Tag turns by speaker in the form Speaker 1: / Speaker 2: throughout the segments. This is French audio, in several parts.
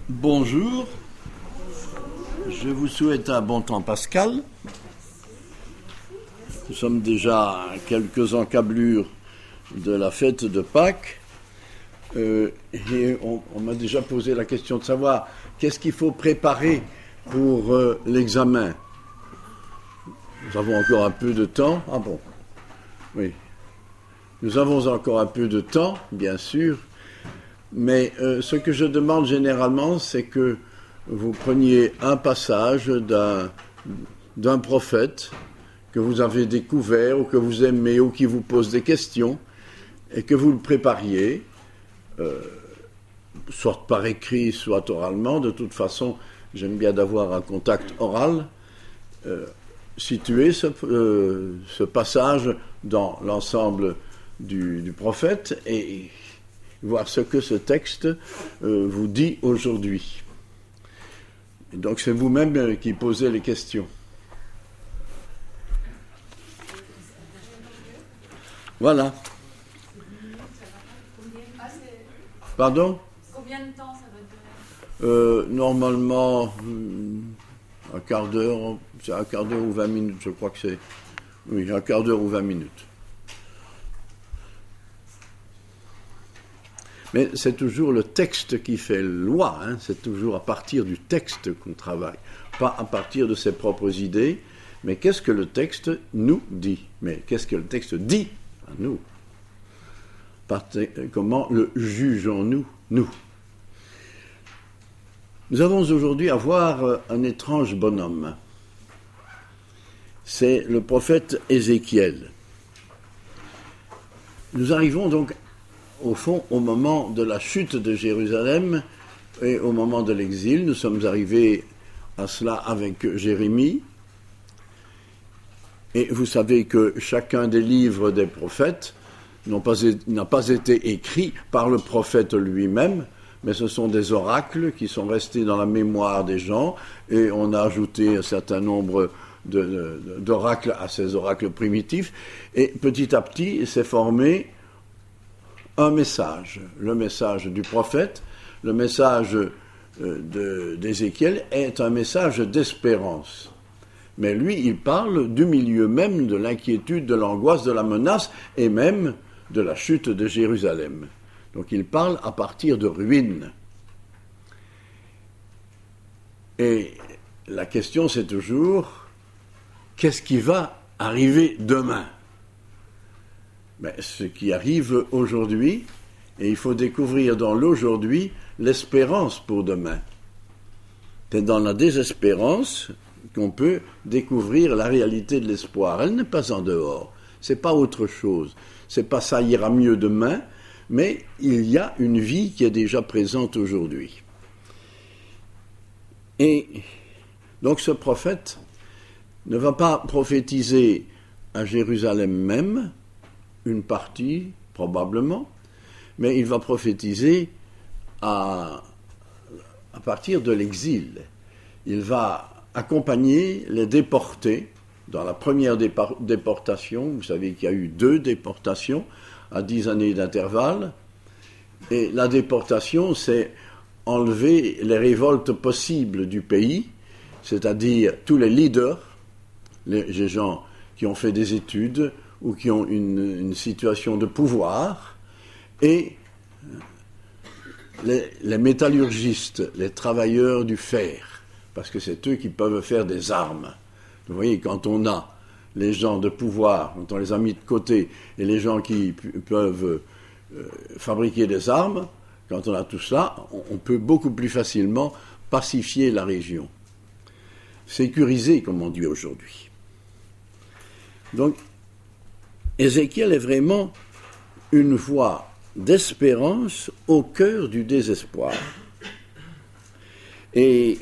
Speaker 1: Bonjour, je vous souhaite un bon temps pascal. Nous sommes déjà à quelques encablures de la fête de Pâques et on m'a déjà posé la question de savoir qu'est-ce qu'il faut préparer pour l'examen. Nous avons encore un peu de temps. Ah bon, oui. Nous avons encore un peu de temps, bien sûr. Mais ce que je demande généralement, c'est que vous preniez un passage d'un prophète que vous avez découvert ou que vous aimez ou qui vous pose des questions et que vous le prépariez, soit par écrit, soit oralement. De toute façon, j'aime bien d'avoir un contact oral. Situer ce passage dans l'ensemble du prophète et voir ce que ce texte vous dit aujourd'hui. Et donc c'est vous-même qui posez les questions. Voilà. Pardon ?
Speaker 2: Combien de temps ça va durer ?
Speaker 1: Normalement, un quart d'heure, c'est un quart d'heure ou 20 minutes, je crois que c'est. Oui, un quart d'heure ou 20 minutes. Mais c'est toujours le texte qui fait loi, hein, c'est toujours à partir du texte qu'on travaille, pas à partir de ses propres idées, mais qu'est-ce que le texte nous dit ? Mais qu'est-ce que le texte dit à nous ? Comment le jugeons-nous, nous ? Nous avons aujourd'hui à voir un étrange bonhomme. C'est le prophète Ézéchiel. Nous arrivons donc au fond, au moment de la chute de Jérusalem et au moment de l'exil, nous sommes arrivés à cela avec Jérémie. Et vous savez que chacun des livres des prophètes n'a pas été écrit par le prophète lui-même, mais ce sont des oracles qui sont restés dans la mémoire des gens, et on a ajouté un certain nombre d'oracles à ces oracles primitifs, et petit à petit s'est formé un message, le message du prophète, le message d'Ézéchiel est un message d'espérance. Mais lui, il parle du milieu même de l'inquiétude, de l'angoisse, de la menace et même de la chute de Jérusalem. Donc il parle à partir de ruines. Et la question c'est toujours, qu'est-ce qui va arriver demain ? Mais ce qui arrive aujourd'hui, et il faut découvrir dans l'aujourd'hui l'espérance pour demain. C'est dans la désespérance qu'on peut découvrir la réalité de l'espoir. Elle n'est pas en dehors, c'est pas autre chose. C'est pas ça ira mieux demain, mais il y a une vie qui est déjà présente aujourd'hui. Et donc ce prophète ne va pas prophétiser à Jérusalem même, une partie, probablement, mais il va prophétiser à partir de l'exil. Il va accompagner les déportés dans la première déportation. Vous savez qu'il y a eu 2 déportations à 10 années d'intervalle. Et la déportation, c'est enlever les révoltes possibles du pays, c'est-à-dire tous les leaders, les gens qui ont fait des études, ou qui ont une situation de pouvoir, et les métallurgistes, les travailleurs du fer, parce que c'est eux qui peuvent faire des armes. Vous voyez, quand on a les gens de pouvoir, quand on les a mis de côté, et les gens qui peuvent fabriquer des armes, quand on a tout cela, on peut beaucoup plus facilement pacifier la région. Sécuriser, comme on dit aujourd'hui. Donc, Ézéchiel est vraiment une voix d'espérance au cœur du désespoir. Et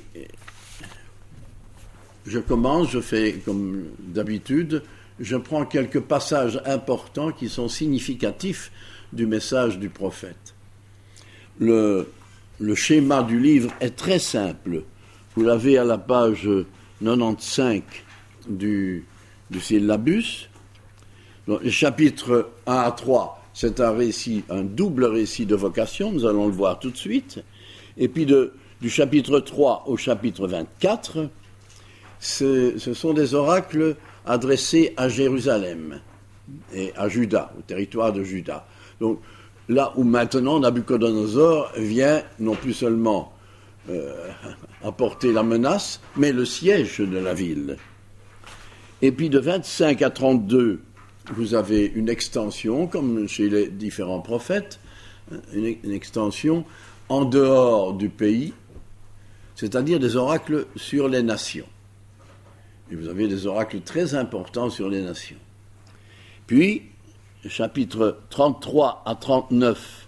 Speaker 1: je commence, je fais comme d'habitude, je prends quelques passages importants qui sont significatifs du message du prophète. Le schéma du livre est très simple. Vous l'avez à la page 95 du syllabus. Donc, les chapitres 1 à 3, c'est un double récit de vocation, nous allons le voir tout de suite. Et puis du chapitre 3 au chapitre 24, ce sont des oracles adressés à Jérusalem et à Juda, au territoire de Juda. Donc là où maintenant Nabuchodonosor vient non plus seulement apporter la menace, mais le siège de la ville. Et puis de 25 à 32, vous avez une extension, comme chez les différents prophètes, une extension en dehors du pays, c'est-à-dire des oracles sur les nations. Et vous avez des oracles très importants sur les nations. Puis, chapitres 33 à 39,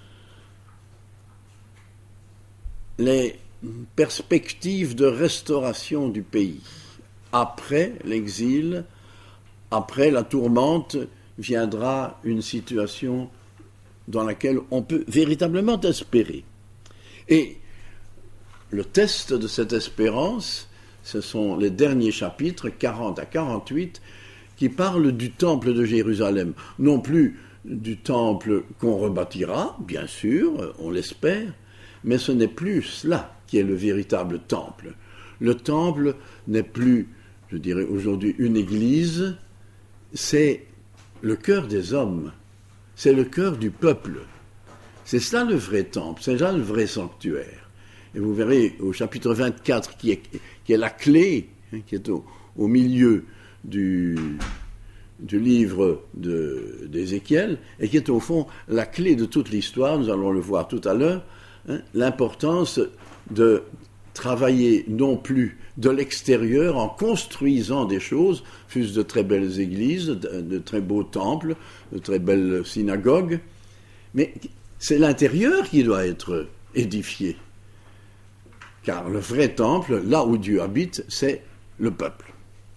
Speaker 1: les perspectives de restauration du pays. Après l'exil, après la tourmente, viendra une situation dans laquelle on peut véritablement espérer. Et le test de cette espérance, ce sont les derniers chapitres, 40 à 48, qui parlent du temple de Jérusalem. Non plus du temple qu'on rebâtira, bien sûr, on l'espère, mais ce n'est plus cela qui est le véritable temple. Le temple n'est plus, je dirais aujourd'hui, une église, c'est le cœur des hommes, c'est le cœur du peuple. C'est cela le vrai temple, c'est là le vrai sanctuaire. Et vous verrez au chapitre 24, qui est la clé, qui est au milieu du livre d'Ézéchiel, et qui est au fond la clé de toute l'histoire, nous allons le voir tout à l'heure, l'importance de travailler non plus de l'extérieur en construisant des choses, fût-ce de très belles églises, de très beaux temples, de très belles synagogues, mais c'est l'intérieur qui doit être édifié. Car le vrai temple, là où Dieu habite, c'est le peuple.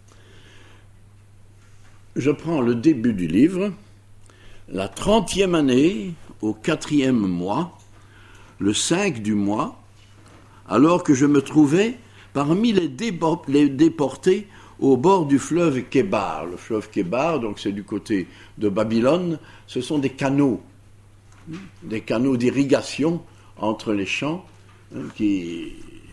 Speaker 1: Je prends le début du livre, la 30e année, au 4e mois, le 5 du mois, alors que je me trouvais parmi les déportés au bord du fleuve Kébar. Le fleuve Kébar, donc c'est du côté de Babylone, ce sont des canaux d'irrigation entre les champs qui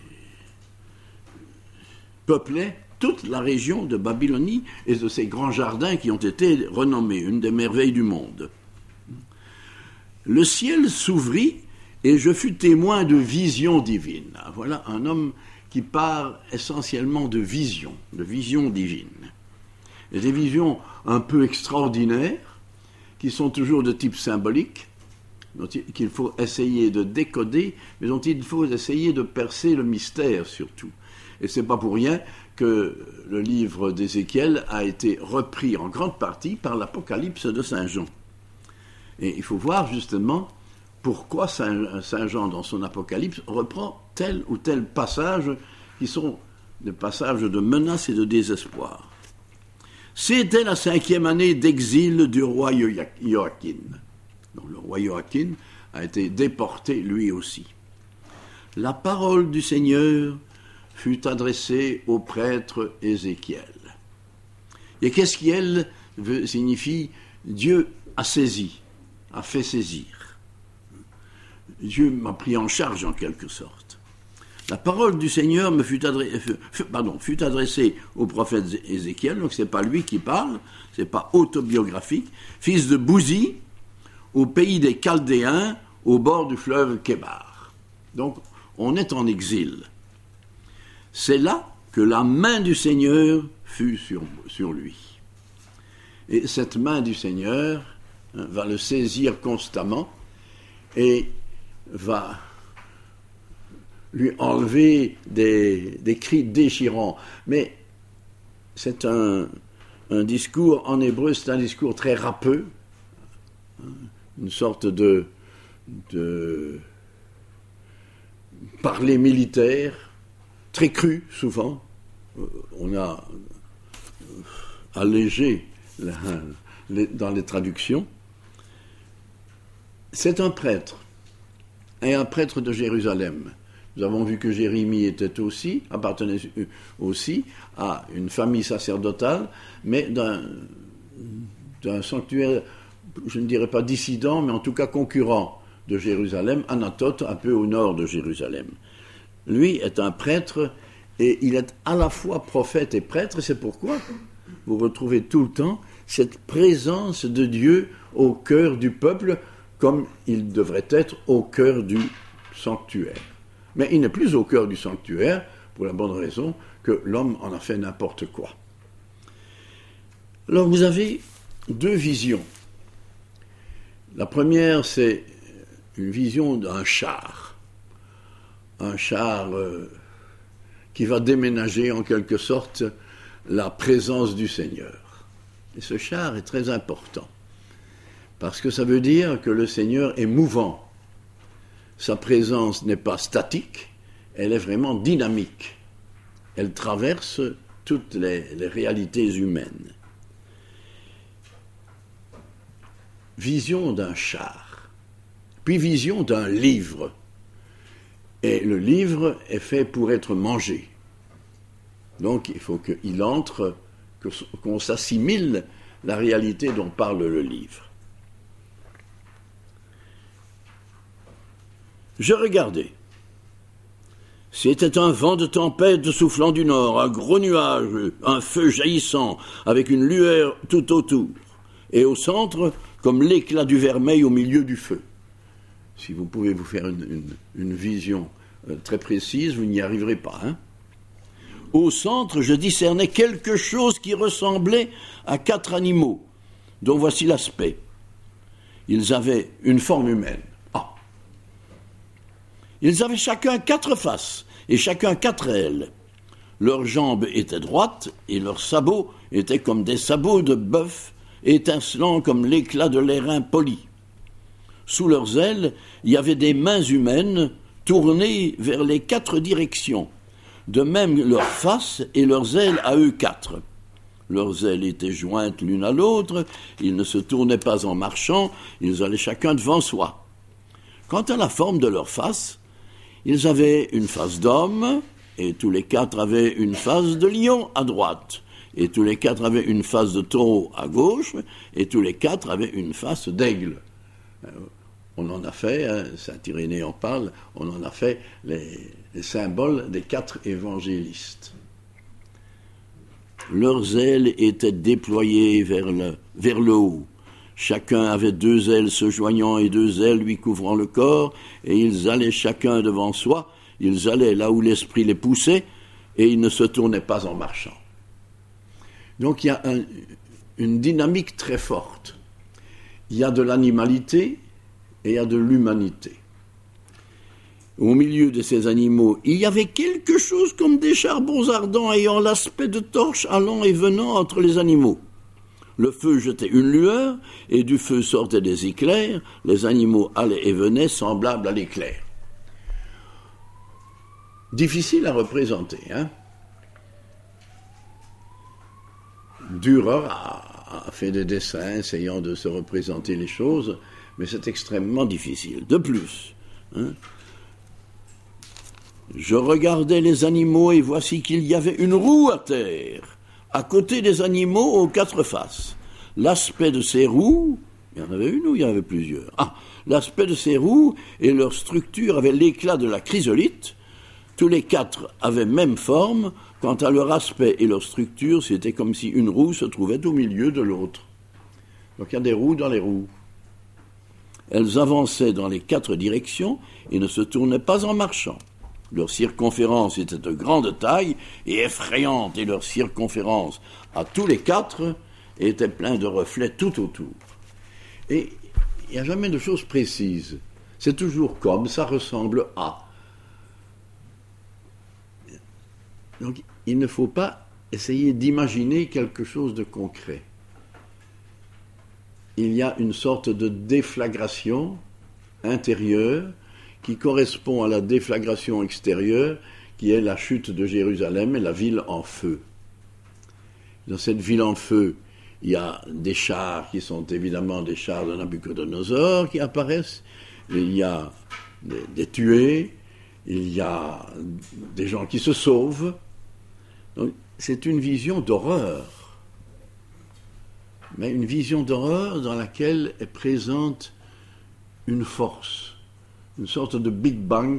Speaker 1: peuplaient toute la région de Babylonie et de ces grands jardins qui ont été renommés, une des merveilles du monde. Le ciel s'ouvrit et je fus témoin de visions divines. Voilà un homme qui parle essentiellement de visions divines. Et des visions un peu extraordinaires, qui sont toujours de type symbolique, qu'il faut essayer de décoder, mais dont il faut essayer de percer le mystère surtout. Et ce n'est pas pour rien que le livre d'Ézéchiel a été repris en grande partie par l'Apocalypse de Saint Jean. Et il faut voir justement pourquoi Saint Jean, dans son Apocalypse, reprend tel ou tel passage qui sont des passages de menace et de désespoir. C'était la 5e année d'exil du roi Joachim. Donc le roi Joachim a été déporté lui aussi. La parole du Seigneur fut adressée au prêtre Ézéchiel. Et qu'Ézéchiel signifie Dieu a saisi, a fait saisir. Dieu m'a pris en charge en quelque sorte. La parole du Seigneur fut adressée au prophète Ézéchiel, donc ce n'est pas lui qui parle, ce n'est pas autobiographique, fils de Bouzi, au pays des Chaldéens, au bord du fleuve Kébar. Donc on est en exil. C'est là que la main du Seigneur fut sur lui. Et cette main du Seigneur va le saisir constamment et va lui enlever des cris déchirants. Mais c'est un discours, en hébreu, c'est un discours très râpeux, une sorte de parler militaire, très cru souvent. On a allégé dans les traductions. C'est un prêtre, et un prêtre de Jérusalem. Nous avons vu que Jérémie appartenait aussi à une famille sacerdotale, mais d'un sanctuaire, je ne dirais pas dissident, mais en tout cas concurrent de Jérusalem, Anatote, un peu au nord de Jérusalem. Lui est un prêtre et il est à la fois prophète et prêtre, c'est pourquoi vous retrouvez tout le temps cette présence de Dieu au cœur du peuple, comme il devrait être au cœur du sanctuaire. Mais il n'est plus au cœur du sanctuaire, pour la bonne raison que l'homme en a fait n'importe quoi. Alors vous avez deux visions. La première, c'est une vision d'un char. Un char qui va déménager en quelque sorte la présence du Seigneur. Et ce char est très important, parce que ça veut dire que le Seigneur est mouvant. Sa présence n'est pas statique, elle est vraiment dynamique. Elle traverse toutes les réalités humaines. Vision d'un char, puis vision d'un livre. Et le livre est fait pour être mangé. Donc il faut qu'il entre, qu'on s'assimile la réalité dont parle le livre. Je regardais. C'était un vent de tempête soufflant du nord, un gros nuage, un feu jaillissant, avec une lueur tout autour. Et au centre, comme l'éclat du vermeil au milieu du feu. Si vous pouvez vous faire une vision très précise, vous n'y arriverez pas. Hein? Au centre, je discernais quelque chose qui ressemblait à 4 animaux, dont voici l'aspect. Ils avaient une forme humaine. Ils avaient chacun 4 faces, et chacun 4 ailes. Leurs jambes étaient droites, et leurs sabots étaient comme des sabots de bœuf, étincelants comme l'éclat de l'airain poli. Sous leurs ailes, il y avait des mains humaines tournées vers les 4 directions, de même leurs faces et leurs ailes à eux 4. Leurs ailes étaient jointes l'une à l'autre, ils ne se tournaient pas en marchant, ils allaient chacun devant soi. Quant à la forme de leurs faces, ils avaient une face d'homme, et tous les 4 avaient une face de lion à droite, et tous les 4 avaient une face de taureau à gauche, et tous les 4 avaient une face d'aigle. On en a fait, Saint-Irénée en parle, on en a fait les symboles des 4 évangélistes. Leurs ailes étaient déployées vers le haut. Chacun avait 2 ailes se joignant et 2 ailes lui couvrant le corps, et ils allaient chacun devant soi, ils allaient là où l'esprit les poussait, et ils ne se tournaient pas en marchant. Donc il y a une dynamique très forte. Il y a de l'animalité et il y a de l'humanité. Au milieu de ces animaux, il y avait quelque chose comme des charbons ardents ayant l'aspect de torches allant et venant entre les animaux. Le feu jetait une lueur, et du feu sortaient des éclairs, les animaux allaient et venaient semblables à l'éclair. Difficile à représenter, hein? Dürer a fait des dessins essayant de se représenter les choses, mais c'est extrêmement difficile. De plus, hein, je regardais les animaux et voici qu'il y avait une roue à terre, à côté des animaux aux 4 faces. L'aspect de ces roues, il y en avait une ou il y en avait plusieurs? L'aspect de ces roues et leur structure avaient l'éclat de la chrysolite. Tous les 4 avaient même forme. Quant à leur aspect et leur structure, c'était comme si une roue se trouvait au milieu de l'autre. Donc il y a des roues dans les roues. Elles avançaient dans les 4 directions et ne se tournaient pas en marchant. Leur circonférence était de grande taille et effrayante, et leur circonférence, à tous les 4, était plein de reflets tout autour. Et il n'y a jamais de choses précises. C'est toujours comme, ça ressemble à. Donc il ne faut pas essayer d'imaginer quelque chose de concret. Il y a une sorte de déflagration intérieure qui correspond à la déflagration extérieure, qui est la chute de Jérusalem et la ville en feu. Dans cette ville en feu, il y a des chars qui sont évidemment des chars de Nabuchodonosor qui apparaissent, il y a des tués, il y a des gens qui se sauvent. Donc, c'est une vision d'horreur, mais une vision d'horreur dans laquelle est présente une force. une sorte de Big Bang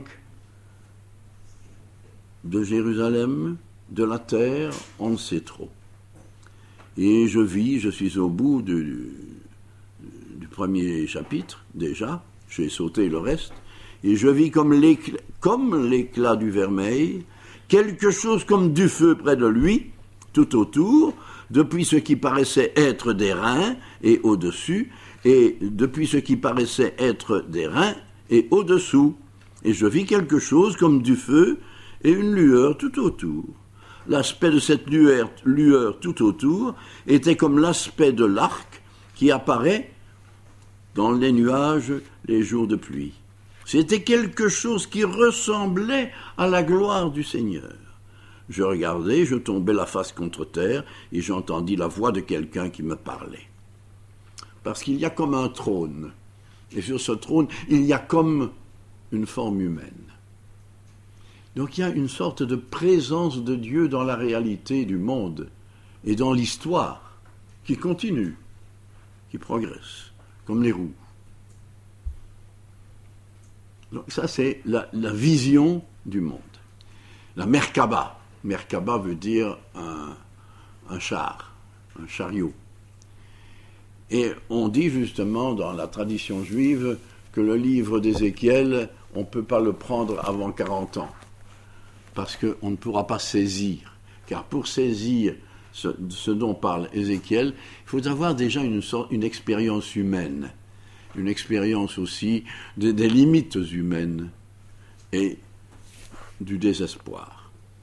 Speaker 1: de Jérusalem, de la terre, on ne sait trop. Et je suis au bout du premier chapitre, déjà, j'ai sauté le reste, et je vis comme l'éclat du vermeil, quelque chose comme du feu près de lui, tout autour, depuis ce qui paraissait être des reins et au-dessus, et depuis ce qui paraissait être des reins et au-dessous. Et je vis quelque chose comme du feu et une lueur tout autour. L'aspect de cette lueur tout autour était comme l'aspect de l'arc qui apparaît dans les nuages les jours de pluie. C'était quelque chose qui ressemblait à la gloire du Seigneur. Je regardais, je tombais la face contre terre et j'entendis la voix de quelqu'un qui me parlait. Parce qu'il y a comme un trône, et sur ce trône, il y a comme une forme humaine. Donc il y a une sorte de présence de Dieu dans la réalité du monde et dans l'histoire qui continue, qui progresse, comme les roues. Donc ça c'est la vision du monde. La Merkaba. Merkaba veut dire un char, un chariot. Et on dit justement dans la tradition juive que le livre d'Ézéchiel, on ne peut pas le prendre avant 40 ans. Parce qu'on ne pourra pas saisir. Car pour saisir ce dont parle Ézéchiel, il faut avoir déjà une expérience humaine. Une expérience aussi des limites humaines et du désespoir.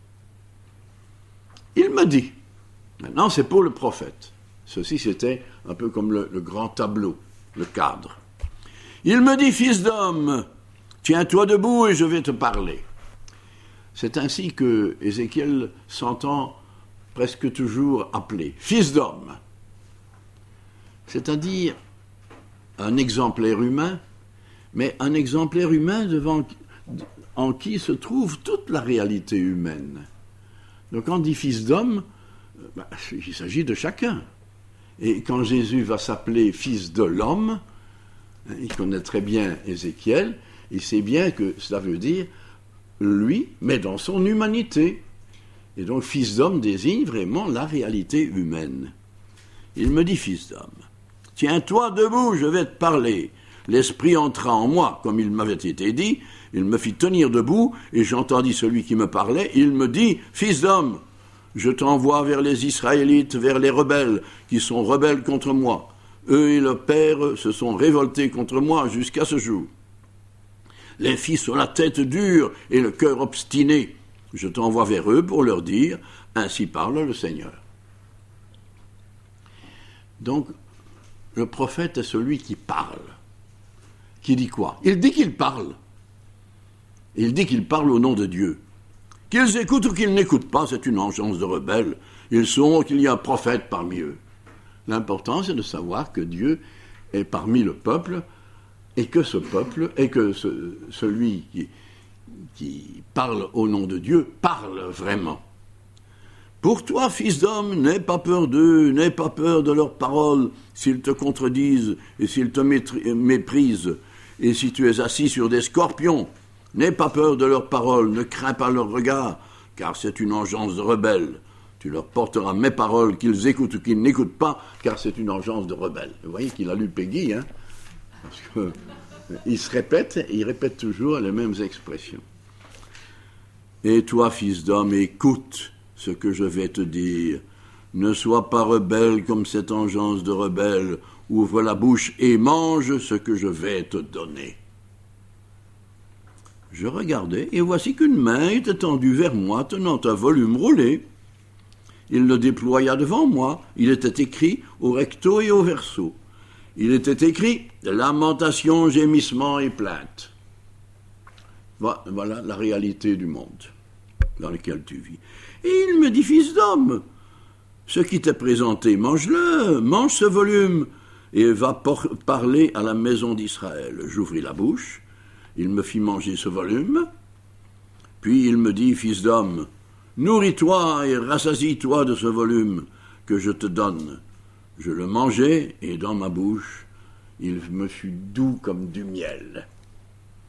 Speaker 1: Il me dit, maintenant c'est pour le prophète, ceci c'était un peu comme le grand tableau, le cadre. Il me dit, fils d'homme, tiens-toi debout et je vais te parler. C'est ainsi que Ézéchiel s'entend presque toujours appelé, fils d'homme. C'est-à-dire un exemplaire humain, mais un exemplaire humain en qui se trouve toute la réalité humaine. Donc quand on dit fils d'homme, il s'agit de chacun. Et quand Jésus va s'appeler fils de l'homme, il connaît très bien Ézéchiel, il sait bien que cela veut dire lui, mais dans son humanité. Et donc fils d'homme désigne vraiment la réalité humaine. Il me dit, fils d'homme, tiens-toi debout, je vais te parler. L'esprit entra en moi, comme il m'avait été dit, il me fit tenir debout, et j'entendis celui qui me parlait, il me dit, fils d'homme, je t'envoie vers les Israélites, vers les rebelles, qui sont rebelles contre moi. Eux et leur père se sont révoltés contre moi jusqu'à ce jour. Les fils ont la tête dure et le cœur obstiné. Je t'envoie vers eux pour leur dire, ainsi parle le Seigneur. Donc, le prophète est celui qui parle. Qui dit quoi? Il dit qu'il parle. Il dit qu'il parle au nom de Dieu. Qu'ils écoutent ou qu'ils n'écoutent pas, c'est une engeance de rebelles. Ils sauront qu'il y a un prophète parmi eux. L'important, c'est de savoir que Dieu est parmi le peuple et que ce peuple, et que celui qui parle au nom de Dieu, parle vraiment. Pour toi, fils d'homme, n'aie pas peur d'eux, n'aie pas peur de leurs paroles, s'ils te contredisent et s'ils te méprisent, et si tu es assis sur des scorpions, n'aie pas peur de leurs paroles, ne crains pas leur regard, car c'est une engeance de rebelles. Tu leur porteras mes paroles, qu'ils écoutent ou qu'ils n'écoutent pas, car c'est une engeance de rebelles. Vous voyez qu'il a lu Peggy, hein, parce qu'il se répète, et il répète toujours les mêmes expressions. Et toi, fils d'homme, écoute ce que je vais te dire. Ne sois pas rebelle comme cette engeance de rebelle. Ouvre la bouche et mange ce que je vais te donner. Je regardais, et voici qu'une main était tendue vers moi, tenant un volume roulé. Il le déploya devant moi. Il était écrit au recto et au verso. Il était écrit « Lamentation, gémissement et plainte ». Voilà la réalité du monde dans lequel tu vis. Et il me dit, fils d'homme, ce qui t'est présenté, mange-le, mange ce volume, et va parler à la maison d'Israël. J'ouvris la bouche, il me fit manger ce volume, puis il me dit, fils d'homme, nourris-toi et rassasie-toi de ce volume que je te donne. Je le mangeai, et dans ma bouche, il me fut doux comme du miel.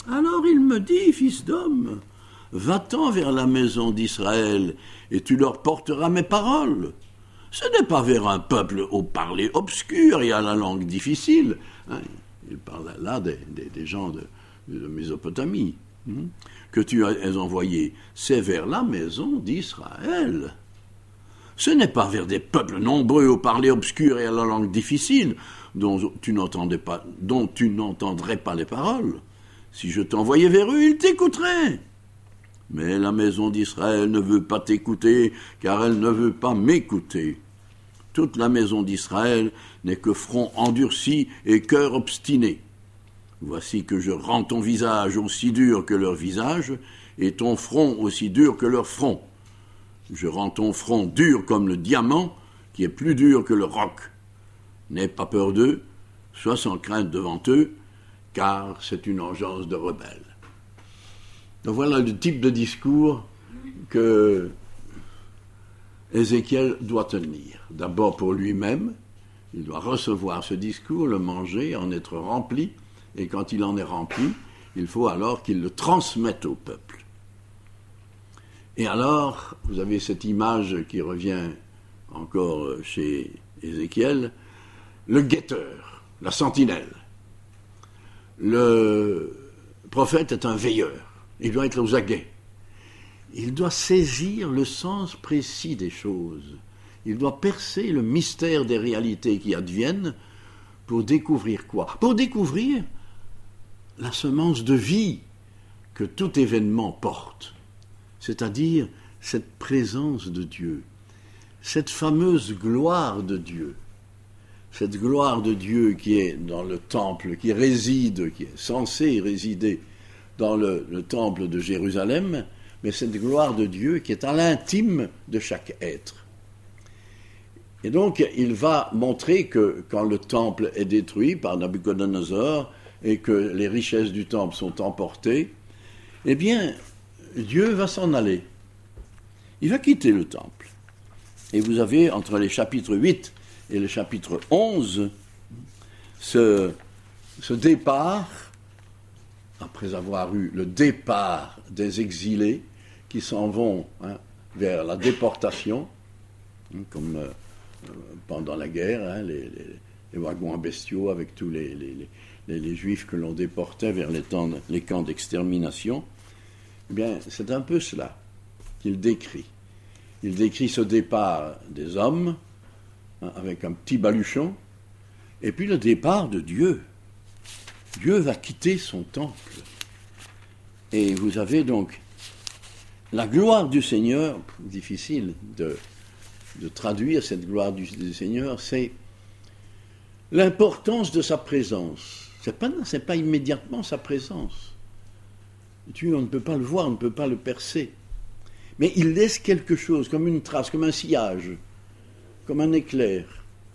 Speaker 1: Alors il me dit, fils d'homme, va-t'en vers la maison d'Israël, et tu leur porteras mes paroles. Ce n'est pas vers un peuple au parler obscur et à la langue difficile. Hein, il parle là des gens de Mésopotamie, que tu as envoyé. C'est vers la maison d'Israël. Ce n'est pas vers des peuples nombreux au parler obscur et à la langue difficile, dont tu n'entendrais pas les paroles. Si je t'envoyais vers eux, ils t'écouteraient. Mais la maison d'Israël ne veut pas t'écouter, car elle ne veut pas m'écouter. Toute la maison d'Israël n'est que front endurci et cœur obstiné. Voici que je rends ton visage aussi dur que leur visage, et ton front aussi dur que leur front. Je rends ton front dur comme le diamant, qui est plus dur que le roc. N'aie pas peur d'eux, sois sans crainte devant eux, car c'est une engeance de rebelles. Donc voilà le type de discours que Ézéchiel doit tenir. D'abord pour lui-même, il doit recevoir ce discours, le manger, en être rempli, et quand il en est rempli, il faut alors qu'il le transmette au peuple. Et alors, vous avez cette image qui revient encore chez Ézéchiel, le guetteur, la sentinelle. Le prophète est un veilleur. Il doit être aux aguets. Il doit saisir le sens précis des choses. Il doit percer le mystère des réalités qui adviennent pour découvrir quoi ? Pour découvrir la semence de vie que tout événement porte, c'est-à-dire cette présence de Dieu, cette fameuse gloire de Dieu, cette gloire de Dieu qui est dans le temple, qui réside, qui est censée résider dans le temple de Jérusalem, mais cette gloire de Dieu qui est à l'intime de chaque être. Et donc, il va montrer que quand le temple est détruit par Nabuchodonosor et que les richesses du temple sont emportées, eh bien, Dieu va s'en aller. Il va quitter le temple. Et vous avez, entre les chapitres 8 et le chapitre 11, ce départ, après avoir eu le départ des exilés qui s'en vont vers la déportation, comme pendant la guerre, les wagons à bestiaux avec tous les juifs que l'on déportait vers les camps d'extermination. Eh bien, c'est un peu cela qu'il décrit. Il décrit ce départ des hommes, avec un petit baluchon, et puis le départ de Dieu. Dieu va quitter son temple. Et vous avez donc la gloire du Seigneur, difficile de traduire cette gloire du Seigneur, c'est l'importance de sa présence. C'est pas immédiatement sa présence. Dieu, on ne peut pas le voir, on ne peut pas le percer. Mais il laisse quelque chose, comme une trace, comme un sillage, comme un éclair.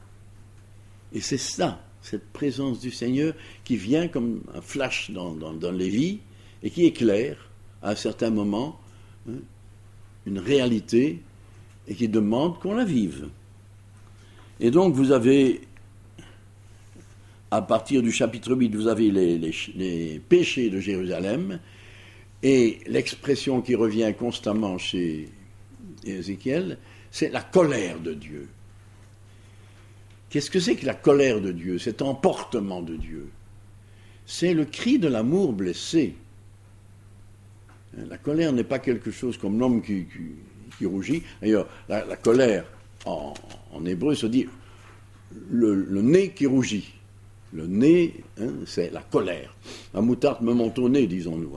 Speaker 1: Et c'est ça, cette présence du Seigneur qui vient comme un flash dans les vies et qui éclaire à un certain moment une réalité et qui demande qu'on la vive. Et donc vous avez, à partir du chapitre 8, vous avez les péchés de Jérusalem et l'expression qui revient constamment chez Ézéchiel, c'est la colère de Dieu. Qu'est-ce que c'est que la colère de Dieu, cet emportement de Dieu ? C'est le cri de l'amour blessé. La colère n'est pas quelque chose comme l'homme qui rougit. D'ailleurs, la colère, en hébreu, se dit le nez qui rougit. Le nez, c'est la colère. La moutarde me monte au nez, disons-nous.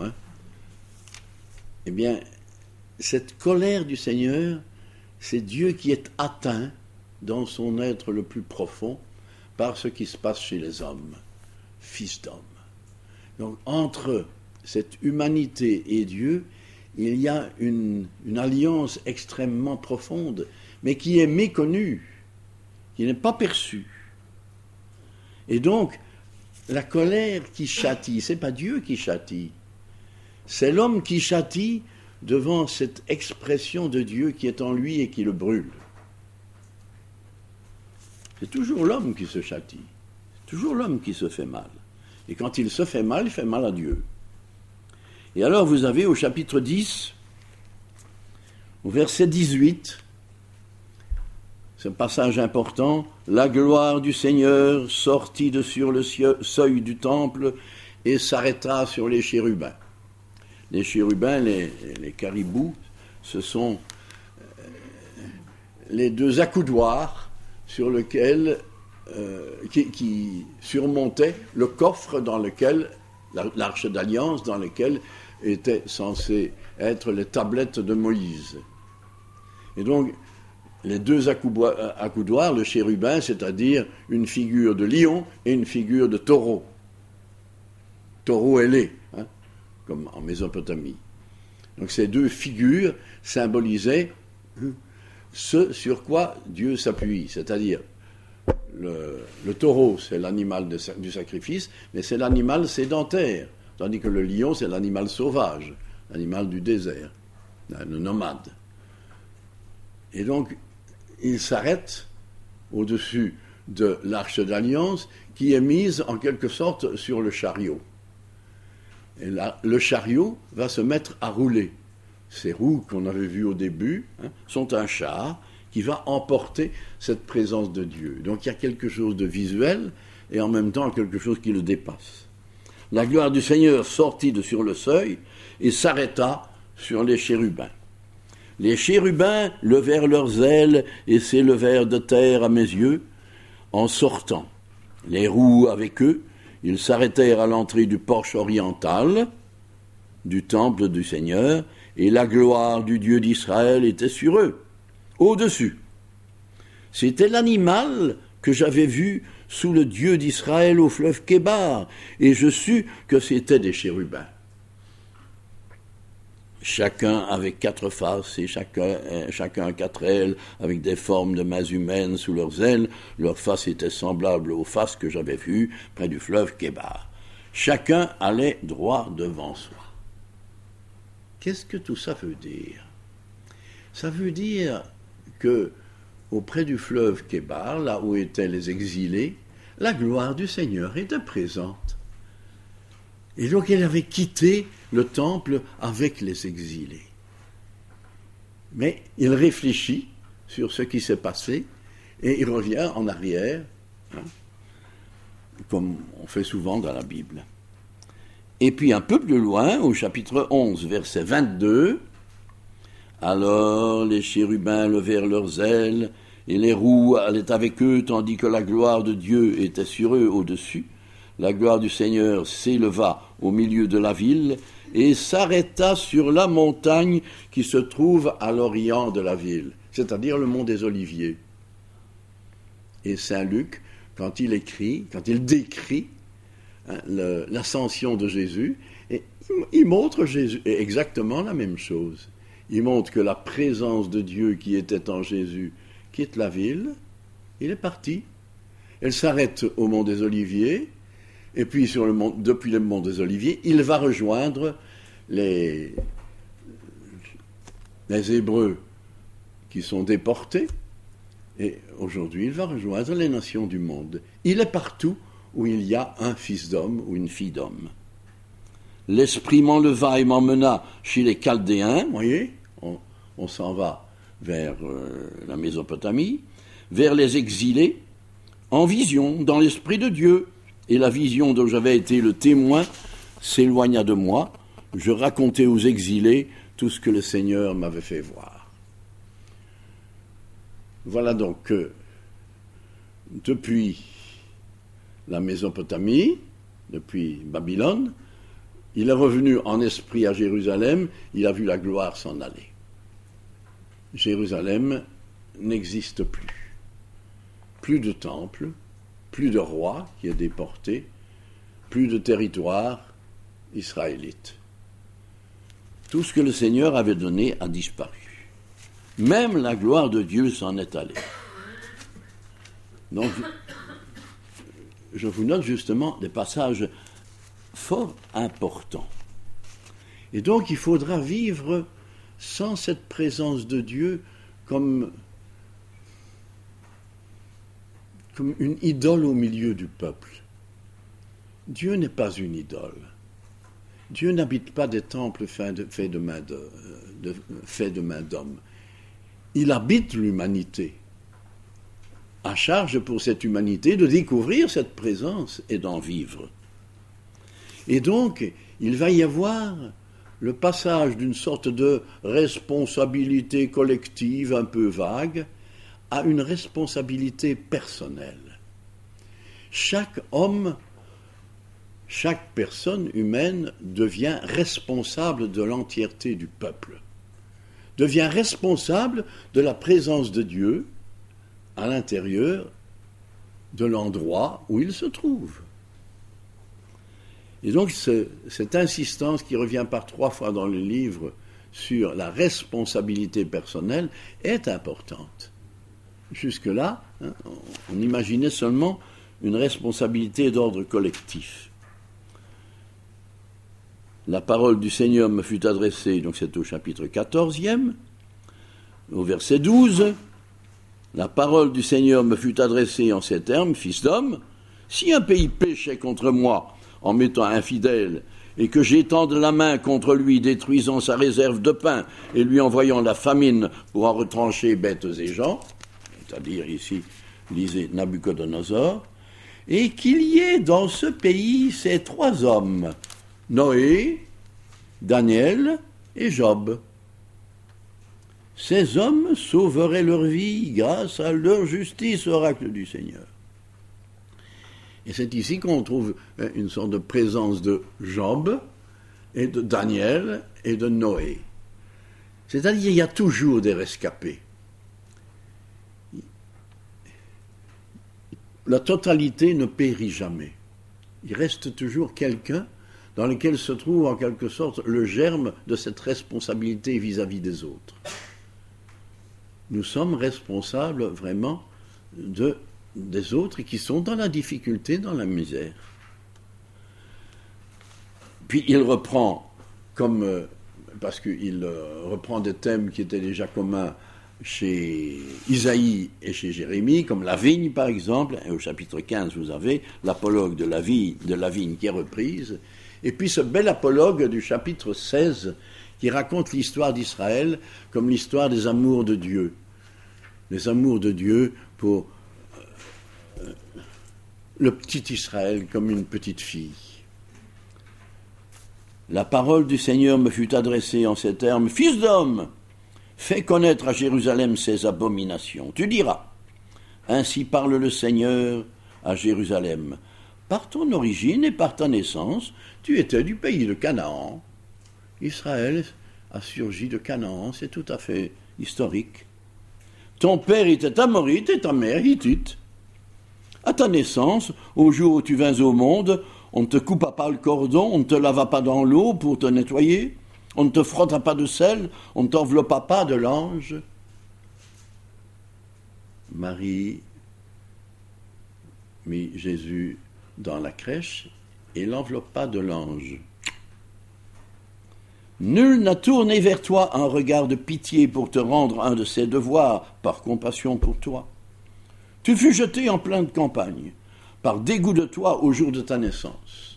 Speaker 1: Eh bien, cette colère du Seigneur, c'est Dieu qui est atteint dans son être le plus profond par ce qui se passe chez les hommes, fils d'hommes. Donc, entre cette humanité et Dieu, il y a une alliance extrêmement profonde, mais qui est méconnue, qui n'est pas perçue. Et donc, la colère qui châtie, c'est pas Dieu qui châtie, c'est l'homme qui châtie devant cette expression de Dieu qui est en lui et qui le brûle. C'est toujours l'homme qui se châtie, c'est toujours l'homme qui se fait mal. Et quand il se fait mal, il fait mal à Dieu. Et alors vous avez au chapitre 10, au verset 18, ce passage important, « La gloire du Seigneur sortit de sur le seuil du temple et s'arrêta sur les chérubins. » Les chérubins, les caribous, ce sont les deux accoudoirs sur lesquels, qui surmontaient le coffre dans lequel, l'arche d'alliance dans lequel étaient censées être les tablettes de Moïse. Et donc, les deux accoudoirs, le chérubin, c'est-à-dire une figure de lion et une figure de taureau. Taureau ailé, hein, comme en Mésopotamie. Donc ces deux figures symbolisaient ce sur quoi Dieu s'appuie, c'est-à-dire le taureau, c'est l'animal du sacrifice, mais c'est l'animal sédentaire, tandis que le lion, c'est l'animal sauvage, l'animal du désert, le nomade. Et donc, il s'arrête au-dessus de l'arche d'alliance qui est mise en quelque sorte sur le chariot. Et là, le chariot va se mettre à rouler. Ces roues qu'on avait vues au début sont un char qui va emporter cette présence de Dieu. Donc il y a quelque chose de visuel et en même temps quelque chose qui le dépasse. La gloire du Seigneur sortit de sur le seuil et s'arrêta sur les chérubins. Les chérubins levèrent leurs ailes et s'élevèrent de terre à mes yeux en sortant. Les roues avec eux, ils s'arrêtèrent à l'entrée du porche oriental du temple du Seigneur, et la gloire du Dieu d'Israël était sur eux, au-dessus. C'était l'animal que j'avais vu sous le Dieu d'Israël au fleuve Kébar, et je sus que c'était des chérubins. Chacun avec 4 faces et chacun 4 ailes, avec des formes de mains humaines sous leurs ailes. Leurs faces étaient semblables aux faces que j'avais vues près du fleuve Kébar. Chacun allait droit devant soi. Qu'est-ce que tout ça veut dire? Ça veut dire que, auprès du fleuve Kébar, là où étaient les exilés, la gloire du Seigneur était présente. Et donc il avait quitté le temple avec les exilés. Mais il réfléchit sur ce qui s'est passé et il revient en arrière, comme on fait souvent dans la Bible. Et puis un peu plus loin, au chapitre 11, verset 22, « Alors les chérubins levèrent leurs ailes, et les roues allaient avec eux, tandis que la gloire de Dieu était sur eux au-dessus. La gloire du Seigneur s'éleva au milieu de la ville, et s'arrêta sur la montagne qui se trouve à l'orient de la ville, c'est-à-dire le mont des Oliviers. » Et saint Luc, quand il décrit l'ascension de Jésus, et il montre Jésus exactement la même chose. Il montre que la présence de Dieu qui était en Jésus quitte la ville, il est parti. Elle s'arrête au mont des Oliviers, et puis depuis le mont des Oliviers, il va rejoindre les Hébreux qui sont déportés, et aujourd'hui il va rejoindre les nations du monde. Il est partout où il y a un fils d'homme ou une fille d'homme. L'Esprit m'enleva et m'emmena chez les Chaldéens, vous voyez, on s'en va vers la Mésopotamie, vers les exilés, en vision, dans l'Esprit de Dieu. Et la vision dont j'avais été le témoin s'éloigna de moi. Je racontais aux exilés tout ce que le Seigneur m'avait fait voir. Voilà donc que, depuis la Mésopotamie, depuis Babylone, il est revenu en esprit à Jérusalem, il a vu la gloire s'en aller. Jérusalem n'existe plus. Plus de temple, plus de roi qui est déporté, plus de territoire israélite. Tout ce que le Seigneur avait donné a disparu. Même la gloire de Dieu s'en est allée. Donc, je vous note justement des passages fort importants. Et donc, il faudra vivre sans cette présence de Dieu comme une idole au milieu du peuple. Dieu n'est pas une idole. Dieu n'habite pas des temples faits de main d'homme. Il habite l'humanité. À charge pour cette humanité de découvrir cette présence et d'en vivre. Et donc, il va y avoir le passage d'une sorte de responsabilité collective un peu vague à une responsabilité personnelle. Chaque homme, chaque personne humaine devient responsable de l'entièreté du peuple, devient responsable de la présence de Dieu à l'intérieur de l'endroit où il se trouve. Et donc cette insistance qui revient par 3 fois dans le livre sur la responsabilité personnelle est importante. Jusque-là, on imaginait seulement une responsabilité d'ordre collectif. La parole du Seigneur me fut adressée, donc c'est au chapitre 14e, au verset 12. La parole du Seigneur me fut adressée en ces termes, fils d'homme, si un pays péchait contre moi en m'étant infidèle, et que j'étende la main contre lui, détruisant sa réserve de pain, et lui envoyant la famine pour en retrancher bêtes et gens, c'est-à-dire ici, lisez Nabuchodonosor, et qu'il y ait dans ce pays ces 3 hommes, Noé, Daniel et Job. Ces hommes sauveraient leur vie grâce à leur justice, oracle du Seigneur. Et c'est ici qu'on trouve une sorte de présence de Job et de Daniel et de Noé. C'est-à-dire qu'il y a toujours des rescapés. La totalité ne périt jamais. Il reste toujours quelqu'un dans lequel se trouve en quelque sorte le germe de cette responsabilité vis-à-vis des autres. Nous sommes responsables vraiment des autres qui sont dans la difficulté, dans la misère. Puis il reprend, parce qu'il reprend des thèmes qui étaient déjà communs chez Isaïe et chez Jérémie, comme la vigne par exemple, et au chapitre 15 vous avez l'apologue de la vigne qui est reprise, et puis ce bel apologue du chapitre 16 qui raconte l'histoire d'Israël comme l'histoire des amours de Dieu. Les amours de Dieu pour le petit Israël comme une petite fille. La parole du Seigneur me fut adressée en ces termes, « Fils d'homme, fais connaître à Jérusalem ses abominations. Tu diras, ainsi parle le Seigneur à Jérusalem. Par ton origine et par ta naissance, tu étais du pays de Canaan. » Israël a surgi de Canaan, c'est tout à fait historique. Ton père était amorite et ta mère hittite. À ta naissance, au jour où tu vins au monde, on ne te coupa pas le cordon, on ne te lava pas dans l'eau pour te nettoyer, on ne te frotta pas de sel, on ne t'enveloppa pas de l'ange. Marie mit Jésus dans la crèche et l'enveloppa de l'ange. Nul n'a tourné vers toi un regard de pitié pour te rendre un de ses devoirs, par compassion pour toi. Tu fus jeté en pleine campagne, par dégoût de toi au jour de ta naissance.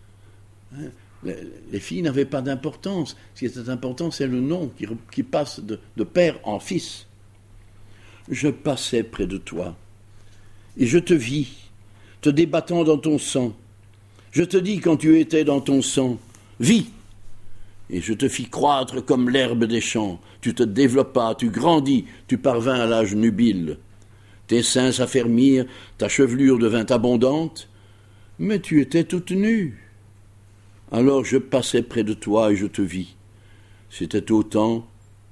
Speaker 1: Les filles n'avaient pas d'importance. Ce qui était important, c'est le nom qui passe de père en fils. Je passais près de toi, et je te vis, te débattant dans ton sang. Je te dis quand tu étais dans ton sang, vis. Et je te fis croître comme l'herbe des champs. Tu te développas, tu grandis, tu parvins à l'âge nubile. Tes seins s'affermirent, ta chevelure devint abondante, mais tu étais toute nue. Alors je passais près de toi et je te vis. C'était ton temps,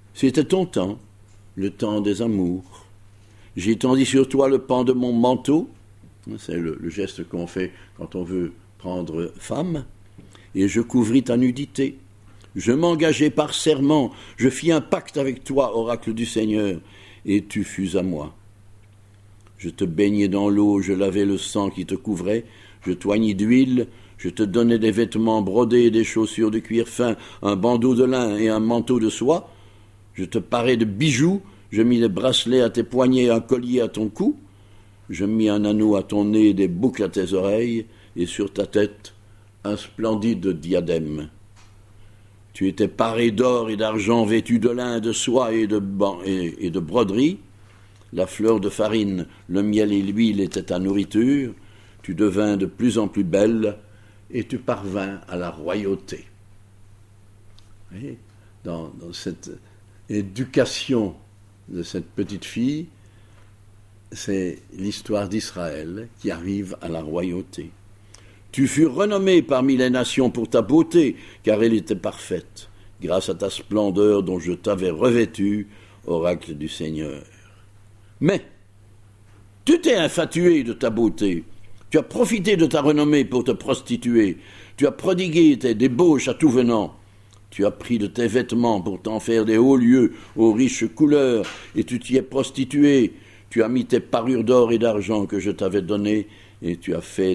Speaker 1: le temps des amours. J'étendis sur toi le pan de mon manteau, c'est le geste qu'on fait quand on veut prendre femme, et je couvris ta nudité. Je m'engageai par serment, je fis un pacte avec toi, oracle du Seigneur, et tu fus à moi. Je te baignai dans l'eau, je lavai le sang qui te couvrait, je t'oignis d'huile, je te donnai des vêtements brodés, des chaussures de cuir fin, un bandeau de lin et un manteau de soie. Je te parai de bijoux, je mis des bracelets à tes poignets, un collier à ton cou. Je mis un anneau à ton nez, des boucles à tes oreilles, et sur ta tête un splendide diadème. Tu étais paré d'or et d'argent, vêtu de lin, de soie et de broderie. La fleur de farine, le miel et l'huile étaient ta nourriture. Tu devins de plus en plus belle et tu parvins à la royauté. Vous voyez, dans cette éducation de cette petite fille, c'est l'histoire d'Israël qui arrive à la royauté. Tu fus renommé parmi les nations pour ta beauté, car elle était parfaite, grâce à ta splendeur dont je t'avais revêtu, oracle du Seigneur. Mais tu t'es infatué de ta beauté, tu as profité de ta renommée pour te prostituer, tu as prodigué tes débauches à tout venant, tu as pris de tes vêtements pour t'en faire des hauts lieux aux riches couleurs, et tu t'y es prostitué, tu as mis tes parures d'or et d'argent que je t'avais données, et tu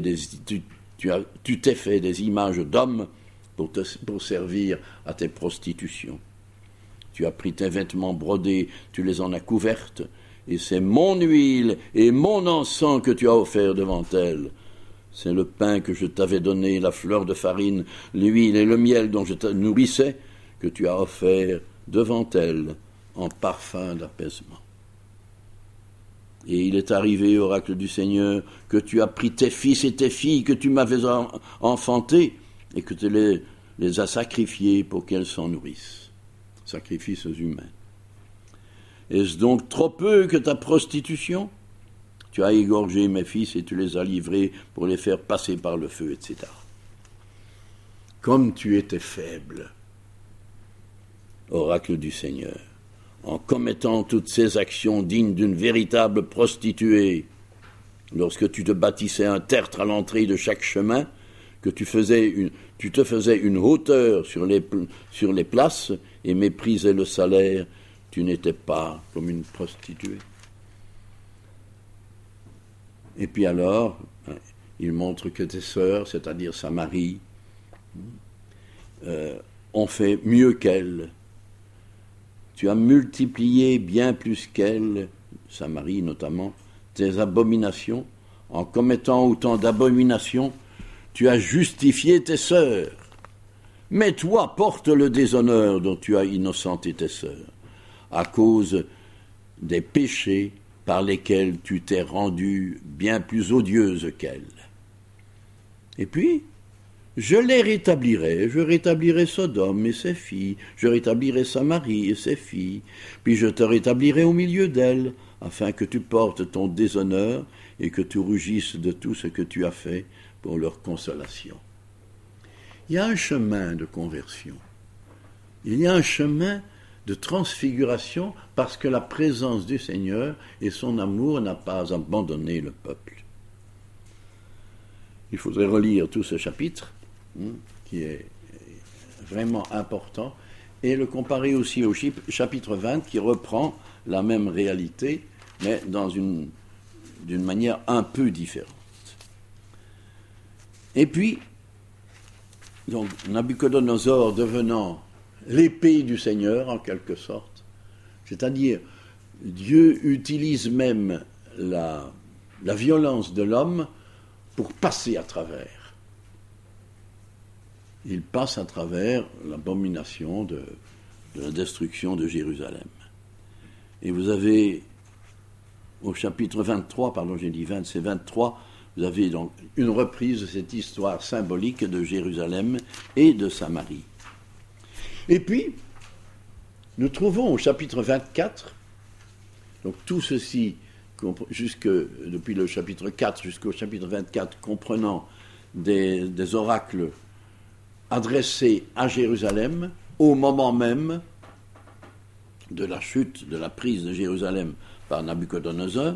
Speaker 1: t'es fait des images d'hommes pour servir à tes prostitutions. Tu as pris tes vêtements brodés, tu les en as couvertes, et c'est mon huile et mon encens que tu as offert devant elles. C'est le pain que je t'avais donné, la fleur de farine, l'huile et le miel dont je te nourrissais, que tu as offert devant elles en parfum d'apaisement. Et il est arrivé, oracle du Seigneur, que tu as pris tes fils et tes filles que tu m'avais enfantés et que tu les as sacrifiés pour qu'elles s'en nourrissent. Sacrifices humains. Est-ce donc trop peu que ta prostitution ? Tu as égorgé mes fils et tu les as livrés pour les faire passer par le feu, etc. Comme tu étais faible, oracle du Seigneur, en commettant toutes ces actions dignes d'une véritable prostituée, lorsque tu te bâtissais un tertre à l'entrée de chaque chemin, que tu te faisais une hauteur sur les places et méprisais le salaire, tu n'étais pas comme une prostituée. Et puis alors, il montre que tes sœurs, c'est-à-dire sa Marie, ont fait mieux qu'elle. Tu as multiplié bien plus qu'elle, sa Marie notamment, tes abominations. En commettant autant d'abominations, tu as justifié tes sœurs. Mais toi, porte le déshonneur dont tu as innocenté tes sœurs, à cause des péchés par lesquels tu t'es rendue bien plus odieuse qu'elle. Et puis, je rétablirai Sodome et ses filles, je rétablirai Samarie et ses filles, puis je te rétablirai au milieu d'elles, afin que tu portes ton déshonneur et que tu rougisses de tout ce que tu as fait pour leur consolation. Il y a un chemin de conversion, il y a un chemin de transfiguration parce que la présence du Seigneur et son amour n'a pas abandonné le peuple. Il faudrait relire tout ce chapitre, qui est vraiment important, et le comparer aussi au chapitre 20, qui reprend la même réalité, mais d'une manière un peu différente. Et puis, donc, Nabuchodonosor devenant l'épée du Seigneur, en quelque sorte, c'est-à-dire, Dieu utilise même la violence de l'homme pour passer à travers. Il passe à travers l'abomination de la destruction de Jérusalem. Et vous avez, au chapitre 23, j'ai dit 20, c'est 23, vous avez donc une reprise de cette histoire symbolique de Jérusalem et de Samarie. Et puis, nous trouvons au chapitre 24, donc tout ceci, depuis le chapitre 4 jusqu'au chapitre 24, comprenant des oracles adressés à Jérusalem, au moment même de la chute, de la prise de Jérusalem par Nabuchodonosor.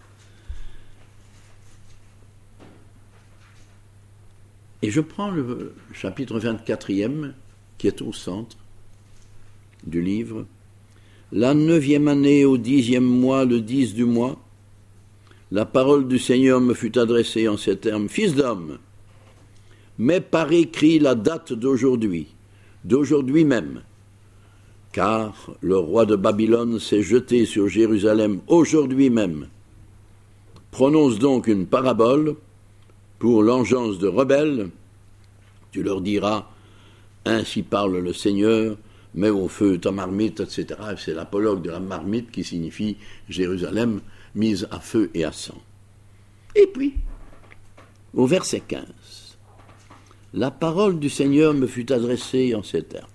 Speaker 1: Et je prends le chapitre 24e, qui est au centre du livre. La 9e année, au 10e mois, le 10 du mois, la parole du Seigneur me fut adressée en ces termes. Fils d'homme, mets par écrit la date d'aujourd'hui même, car le roi de Babylone s'est jeté sur Jérusalem aujourd'hui même. Prononce donc une parabole pour l'engeance de rebelles. Tu leur diras, Ainsi parle le Seigneur, mets au feu ta marmite, etc. C'est l'apologue de la marmite qui signifie Jérusalem mise à feu et à sang. Et puis, au verset 15, la parole du Seigneur me fut adressée en ces termes.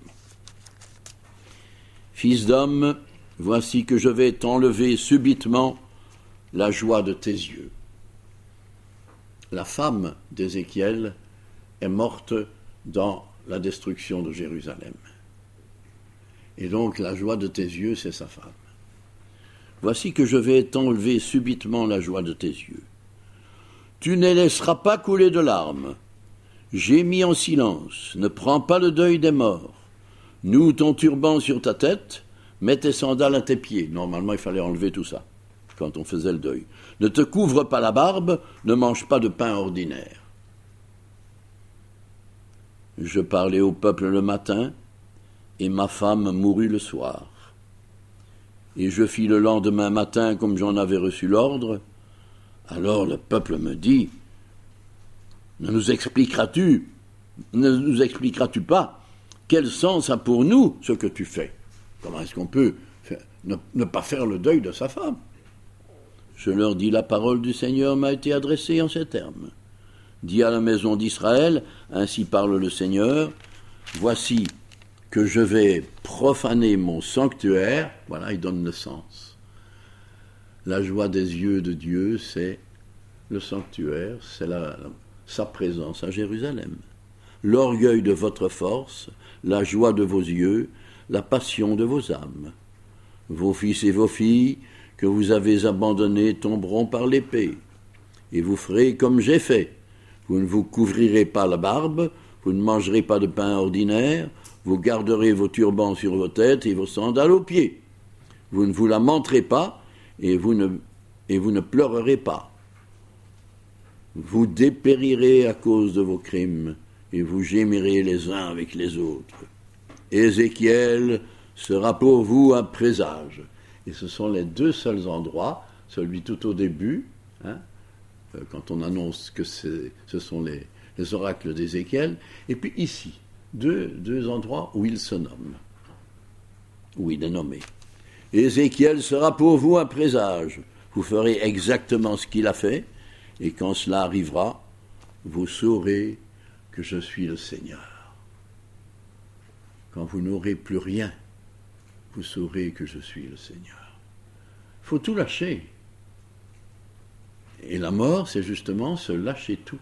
Speaker 1: Fils d'homme, voici que je vais t'enlever subitement la joie de tes yeux. La femme d'Ézéchiel est morte dans la destruction de Jérusalem. Et donc la joie de tes yeux, c'est sa femme. Voici que je vais t'enlever subitement la joie de tes yeux. Tu ne laisseras pas couler de larmes. Gémis en silence, ne prends pas le deuil des morts. Noue ton turban sur ta tête, mets tes sandales à tes pieds. Normalement, il fallait enlever tout ça quand on faisait le deuil. Ne te couvre pas la barbe, ne mange pas de pain ordinaire. Je parlais au peuple le matin, et ma femme mourut le soir. Et je fis le lendemain matin comme j'en avais reçu l'ordre. Alors le peuple me dit, ne nous expliqueras-tu pas quel sens a pour nous ce que tu fais? Comment est-ce qu'on peut ne pas faire le deuil de sa femme? Je leur dis, la parole du Seigneur m'a été adressée en ces termes. Dis à la maison d'Israël, ainsi parle le Seigneur, voici que je vais profaner mon sanctuaire. Voilà, il donne le sens. La joie des yeux de Dieu, c'est le sanctuaire, c'est sa présence à Jérusalem. L'orgueil de votre force, la joie de vos yeux, la passion de vos âmes. Vos fils et vos filles que vous avez abandonnés tomberont par l'épée, et vous ferez comme j'ai fait. Vous ne vous couvrirez pas la barbe, vous ne mangerez pas de pain ordinaire, vous garderez vos turbans sur vos têtes et vos sandales aux pieds. Vous ne vous lamenterez pas, et vous ne pleurerez pas. Vous dépérirez à cause de vos crimes, et vous gémirez les uns avec les autres. Ézéchiel sera pour vous un présage. Et ce sont les deux seuls endroits, celui tout au début, quand on annonce que ce sont les oracles d'Ézéchiel, et puis ici, deux endroits où il se nomme, où il est nommé. Ézéchiel sera pour vous un présage. Vous ferez exactement ce qu'il a fait, et quand cela arrivera, vous saurez que je suis le Seigneur. Quand vous n'aurez plus rien, vous saurez que je suis le Seigneur. Il faut tout lâcher. Et la mort, c'est justement se lâcher tout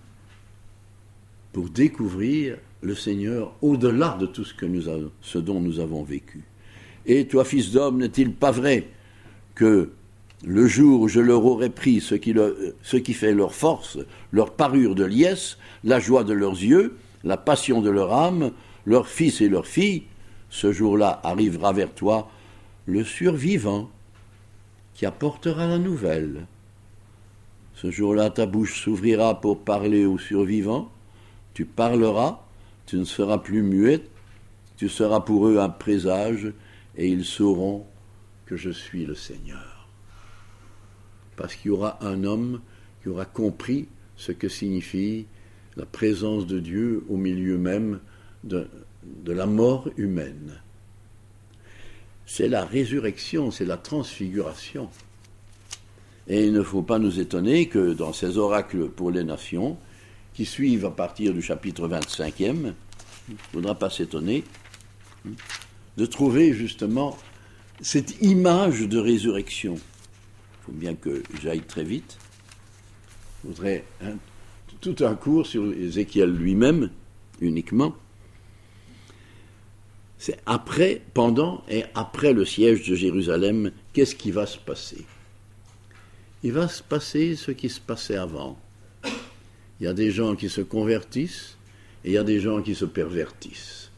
Speaker 1: pour découvrir le Seigneur au-delà de tout ce dont nous avons vécu. Et toi, fils d'homme, n'est-il pas vrai que le jour où je leur aurai pris ce qui fait leur force, leur parure de liesse, la joie de leurs yeux, la passion de leur âme, leurs fils et leurs filles, ce jour-là arrivera vers toi le survivant qui apportera la nouvelle. Ce jour-là, ta bouche s'ouvrira pour parler aux survivants, tu parleras, tu ne seras plus muette, tu seras pour eux un présage, et ils sauront que je suis le Seigneur. Parce qu'il y aura un homme qui aura compris ce que signifie la présence de Dieu au milieu même de la mort humaine. C'est la résurrection, c'est la transfiguration. Et il ne faut pas nous étonner que dans ces oracles pour les nations, qui suivent à partir du chapitre 25e, il ne faudra pas s'étonner de trouver justement cette image de résurrection. Il faut bien que j'aille très vite. Je voudrais tout un cours sur Ézéchiel lui-même, uniquement. C'est après, pendant et après le siège de Jérusalem, qu'est-ce qui va se passer? Il va se passer ce qui se passait avant. Il y a des gens qui se convertissent et il y a des gens qui se pervertissent.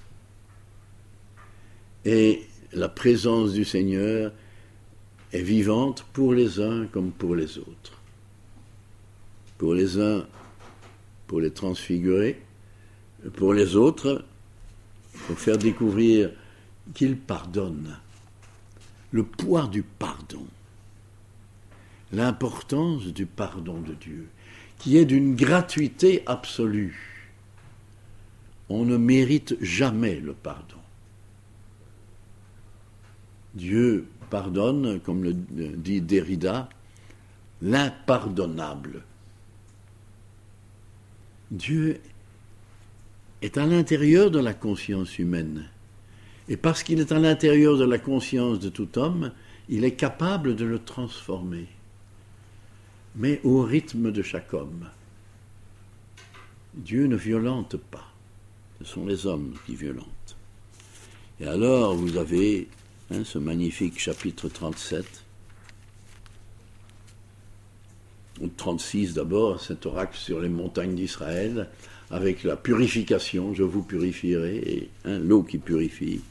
Speaker 1: Et la présence du Seigneur est vivante pour les uns comme pour les autres. Pour les uns, pour les transfigurer, pour les autres, pour faire découvrir qu'il pardonne. Le poids du pardon. L'importance du pardon de Dieu, qui est d'une gratuité absolue. on ne mérite jamais le pardon. Dieu pardonne, comme le dit Derrida, l'impardonnable. Dieu est à l'intérieur de la conscience humaine. Et parce qu'il est à l'intérieur de la conscience de tout homme, il est capable de le transformer. Mais au rythme de chaque homme. Dieu ne violente pas. Ce sont les hommes qui violentent. Et alors, vous avez ce magnifique chapitre 37, ou 36 d'abord, cet oracle sur les montagnes d'Israël, avec la purification, je vous purifierai, et l'eau qui purifie.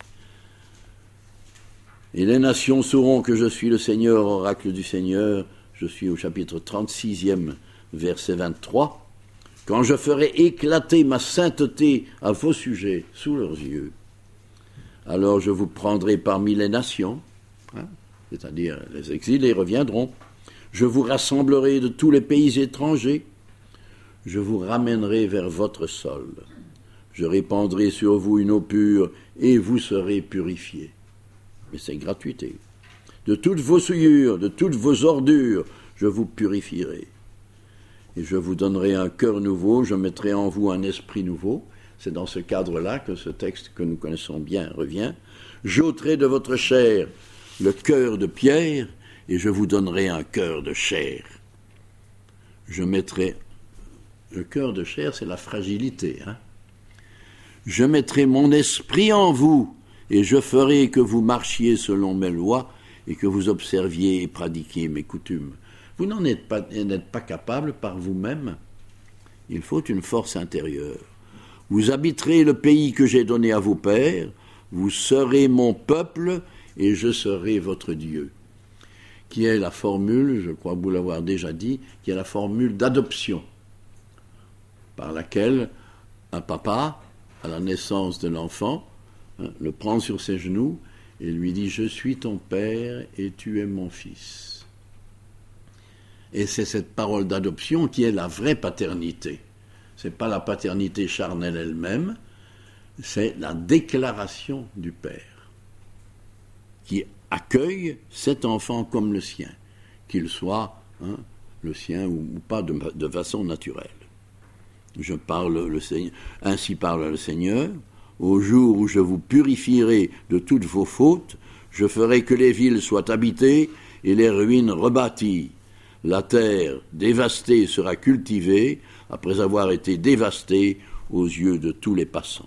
Speaker 1: Et les nations sauront que je suis le Seigneur, oracle du Seigneur, je suis au chapitre 36e, verset 23, quand je ferai éclater ma sainteté à vos sujets sous leurs yeux, alors je vous prendrai parmi les nations, c'est-à-dire les exilés reviendront, je vous rassemblerai de tous les pays étrangers, je vous ramènerai vers votre sol, je répandrai sur vous une eau pure et vous serez purifiés. Mais c'est gratuité. De toutes vos souillures, de toutes vos ordures, je vous purifierai. Et je vous donnerai un cœur nouveau, je mettrai en vous un esprit nouveau. C'est dans ce cadre-là que ce texte que nous connaissons bien revient. J'ôterai de votre chair le cœur de pierre et je vous donnerai un cœur de chair. Je mettrai... Le cœur de chair, c'est la fragilité. Je mettrai mon esprit en vous et je ferai que vous marchiez selon mes lois et que vous observiez et pratiquiez mes coutumes. Vous n'êtes pas capable par vous-même. Il faut une force intérieure. Vous habiterez le pays que j'ai donné à vos pères, vous serez mon peuple et je serai votre Dieu. Qui est la formule, je crois vous l'avoir déjà dit, qui est la formule d'adoption, par laquelle un papa, à la naissance de l'enfant, le prend sur ses genoux et lui dit « Je suis ton père et tu es mon fils ». Et c'est cette parole d'adoption qui est la vraie paternité. Ce n'est pas la paternité charnelle elle-même, c'est la déclaration du père qui accueille cet enfant comme le sien, qu'il soit le sien ou pas de façon naturelle. Ainsi parle le Seigneur, au jour où je vous purifierai de toutes vos fautes, je ferai que les villes soient habitées et les ruines rebâties. La terre dévastée sera cultivée après avoir été dévastée aux yeux de tous les passants.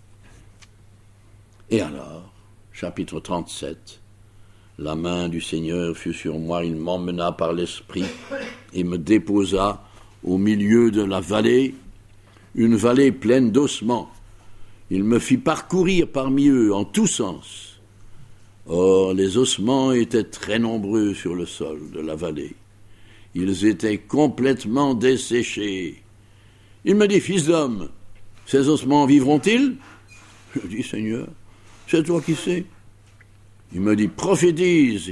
Speaker 1: Et alors, chapitre 37, la main du Seigneur fut sur moi, il m'emmena par l'esprit et me déposa au milieu de la vallée, une vallée pleine d'ossements. Il me fit parcourir parmi eux en tous sens. Or, les ossements étaient très nombreux sur le sol de la vallée. Ils étaient complètement desséchés. Il me dit, fils d'homme, ces ossements vivront-ils? Je dis, Seigneur, c'est toi qui sais. Il me dit, prophétise,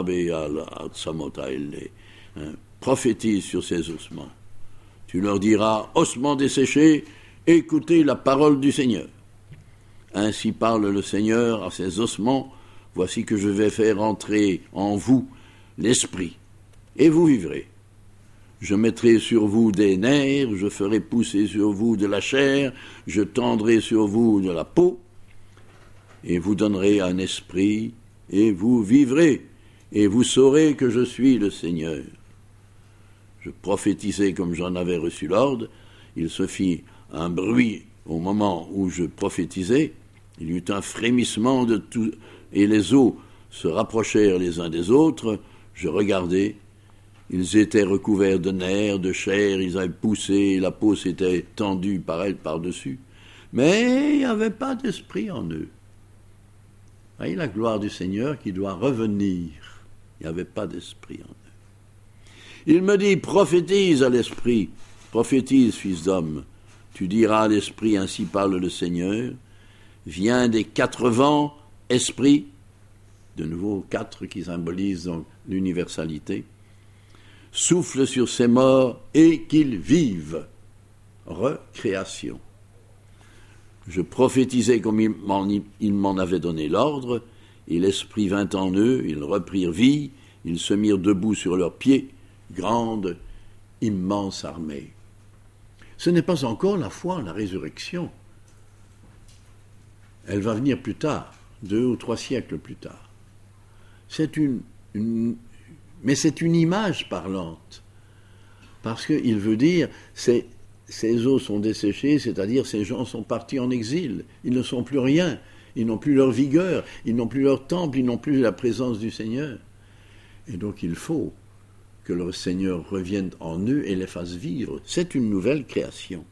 Speaker 1: prophétise sur ces ossements. Tu leur diras, ossements desséchés, écoutez la parole du Seigneur. Ainsi parle le Seigneur à ces ossements, voici que je vais faire entrer en vous l'esprit, et vous vivrez. Je mettrai sur vous des nerfs, je ferai pousser sur vous de la chair, je tendrai sur vous de la peau, et vous donnerai un esprit, et vous vivrez, et vous saurez que je suis le Seigneur. Je prophétisai comme j'en avais reçu l'ordre, il se fit un bruit au moment où je prophétisais, il y eut un frémissement de tout, et les eaux se rapprochèrent les uns des autres, je regardai, ils étaient recouverts de nerfs, de chair, ils avaient poussé, la peau s'était tendue par-dessus, mais il n'y avait pas d'esprit en eux. Voyez la gloire du Seigneur qui doit revenir, il n'y avait pas d'esprit en eux. Il me dit, prophétise à l'esprit, prophétise, fils d'homme, tu diras à l'esprit, ainsi parle le Seigneur, viens des 4 vents, esprit, de nouveau 4 qui symbolisent donc l'universalité, souffle sur ces morts et qu'ils vivent. Recréation. Je prophétisai comme il m'en avait donné l'ordre, et l'Esprit vint en eux, ils reprirent vie, ils se mirent debout sur leurs pieds, grande, immense armée. Ce n'est pas encore la foi, la résurrection. Elle va venir plus tard, 2 ou 3 siècles plus tard. Mais c'est une image parlante, parce qu'il veut dire, ces eaux sont desséchées, c'est-à-dire ces gens sont partis en exil, ils ne sont plus rien, ils n'ont plus leur vigueur, ils n'ont plus leur temple, ils n'ont plus la présence du Seigneur. Et donc il faut que le Seigneur revienne en eux et les fasse vivre. C'est une nouvelle création.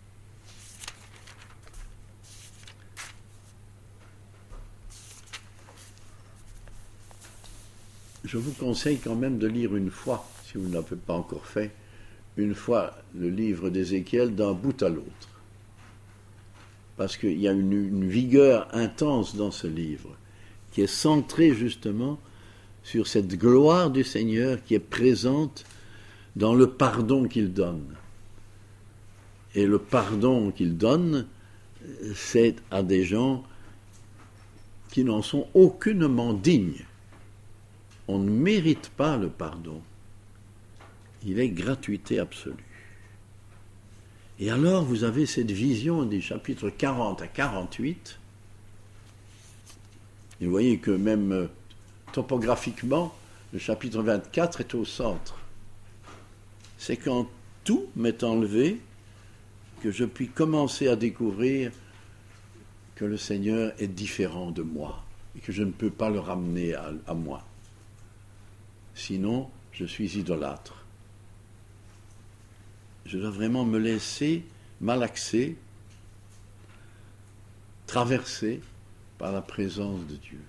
Speaker 1: Je vous conseille quand même de lire une fois, si vous ne l'avez pas encore fait, une fois le livre d'Ézéchiel d'un bout à l'autre. Parce qu'il y a une vigueur intense dans ce livre, qui est centrée justement sur cette gloire du Seigneur qui est présente dans le pardon qu'il donne. Et le pardon qu'il donne, c'est à des gens qui n'en sont aucunement dignes. On ne mérite pas le pardon. Il est gratuité absolue. Et alors, vous avez cette vision des chapitres 40 à 48. Et vous voyez que même topographiquement, le chapitre 24 est au centre. C'est quand tout m'est enlevé que je puis commencer à découvrir que le Seigneur est différent de moi et que je ne peux pas le ramener à moi. Sinon, je suis idolâtre. Je dois vraiment me laisser malaxer, traverser par la présence de Dieu.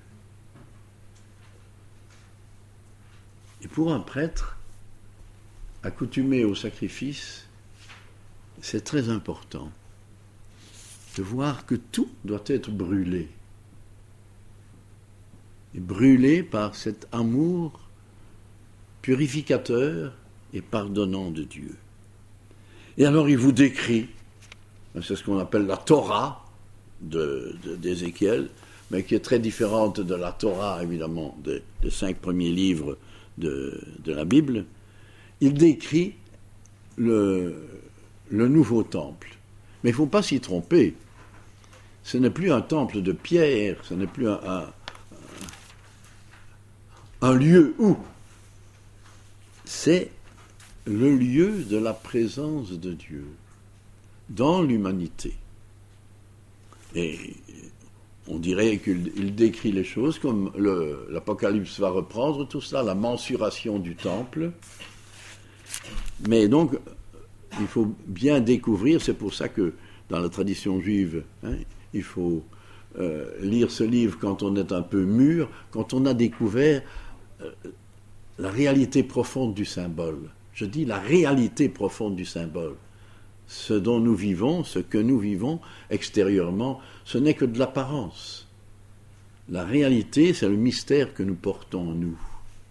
Speaker 1: Et pour un prêtre, accoutumé au sacrifice, c'est très important de voir que tout doit être brûlé. Et brûlé par cet amour purificateur et pardonnant de Dieu. Et alors il vous décrit, c'est ce qu'on appelle la Torah d'Ézéchiel, mais qui est très différente de la Torah, évidemment, des 5 premiers livres de la Bible. Il décrit le nouveau temple. Mais il ne faut pas s'y tromper. Ce n'est plus un temple de pierre, ce n'est plus un lieu où. C'est le lieu de la présence de Dieu dans l'humanité. Et on dirait qu'il décrit les choses comme l'Apocalypse va reprendre tout cela, la mensuration du temple. Mais donc, il faut bien découvrir, c'est pour ça que dans la tradition juive, il faut lire ce livre quand on est un peu mûr, quand on a découvert la réalité profonde du symbole. Je dis la réalité profonde du symbole. Ce dont nous vivons, ce que nous vivons extérieurement, ce n'est que de l'apparence. La réalité, c'est le mystère que nous portons en nous.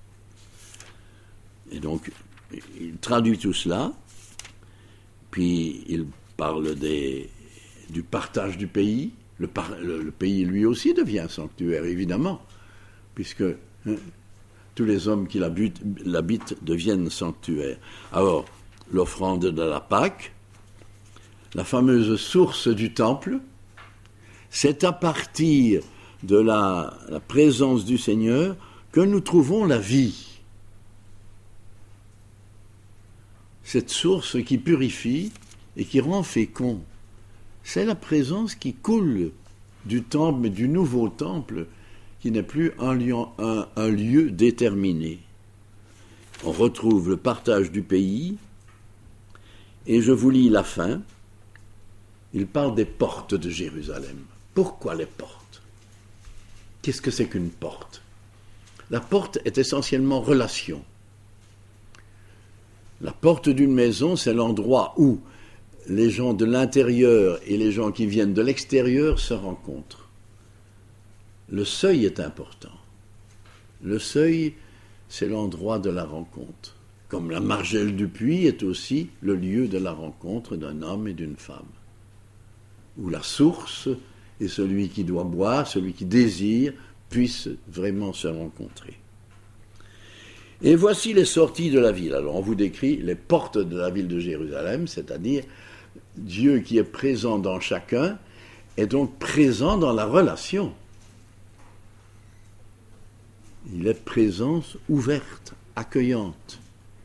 Speaker 1: Et donc, il traduit tout cela, puis il parle du partage du pays. Le pays, lui aussi, devient sanctuaire, évidemment, puisque tous les hommes qui l'habitent deviennent sanctuaires. Alors, l'offrande de la Pâque, la fameuse source du temple, c'est à partir de la présence du Seigneur que nous trouvons la vie. Cette source qui purifie et qui rend fécond, c'est la présence qui coule du temple, mais du nouveau temple, qui n'est plus un lieu déterminé. On retrouve le partage du pays, et je vous lis la fin. Il parle des portes de Jérusalem. Pourquoi les portes? Qu'est-ce que c'est qu'une porte? La porte est essentiellement relation. La porte d'une maison, c'est l'endroit où les gens de l'intérieur et les gens qui viennent de l'extérieur se rencontrent. Le seuil est important. Le seuil, c'est l'endroit de la rencontre. Comme la margelle du puits est aussi le lieu de la rencontre d'un homme et d'une femme. où la source et celui qui doit boire, celui qui désire, puissent vraiment se rencontrer. Et voici les sorties de la ville. Alors on vous décrit les portes de la ville de Jérusalem, c'est-à-dire Dieu qui est présent dans chacun est donc présent dans la relation. Il est présence ouverte, accueillante.